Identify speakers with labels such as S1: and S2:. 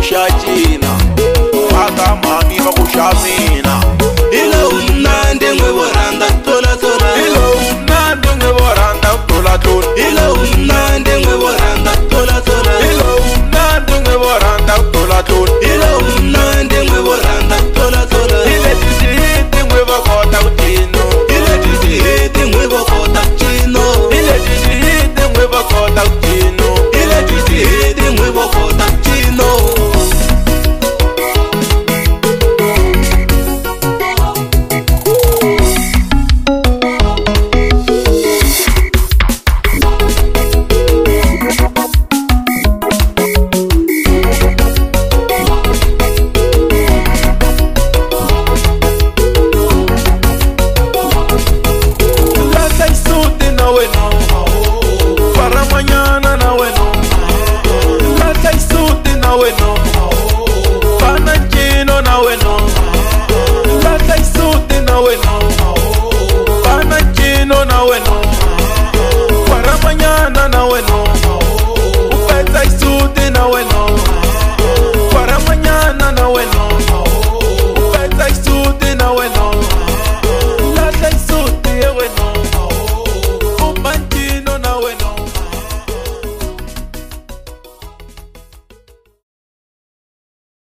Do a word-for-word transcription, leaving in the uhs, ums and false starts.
S1: kushachina Waka mami wa kushamina
S2: Ilo unande ngwe boranda tola tola
S1: Ilo unande ngwe boranda tola tola
S2: Ilo unande ngwe boranda tola tola
S1: Ilo unande ngwe boranda tola tola
S2: Ilo unande ngwe boranda tola tola
S1: Ile tishihiti ngwe bakota utino
S2: Ile tishihiti ngwe bakota chino
S1: Ile tishihiti ngwe bakota utino
S2: Ile tishihiti ngwe bakota chino
S1: Para mañana na bueno, upeta isuti na bueno.